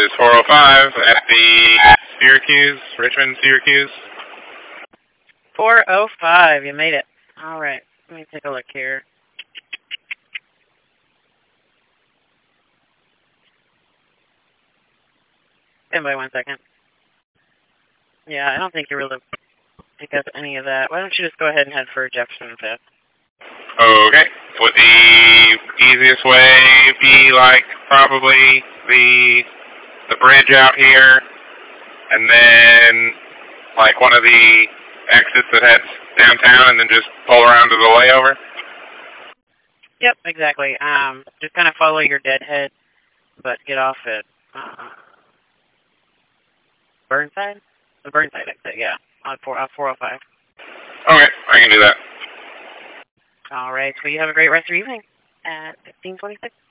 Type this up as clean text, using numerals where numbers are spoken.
is 405 at the Syracuse, Richmond, Syracuse. 405, you made it. All right, let me take a look here. Stand by 1 second. Yeah, I don't think you're able to pick up any of that. Why don't you just go ahead and head for Jefferson Fifth? Okay. Would the easiest way be like probably the bridge out here, and then like one of the exits that heads downtown, and then just pull around to the layover? Yep, exactly. Just kind of follow your deadhead, but get off at Burnside? The Burnside exit, yeah, on 405. Okay, I can do that. All right, well, you have a great rest of your evening at 1526.